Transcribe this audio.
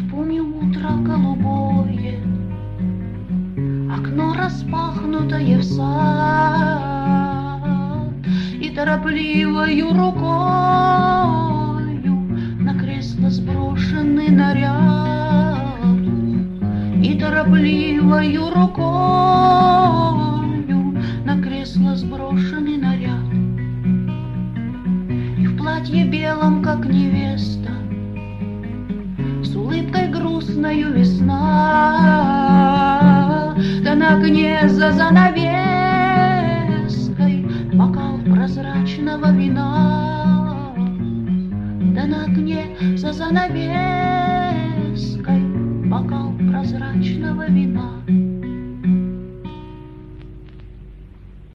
Помню утро голубое, окно распахнутое в сад, и торопливою рукою на кресло сброшенный наряд, и торопливою рукою на кресло сброшенный наряд. И в платье белом, как невеста, с улыбкой грустною весна, да на окне за занавеской бокал прозрачного вина, да на окне за занавеской бокал прозрачного вина.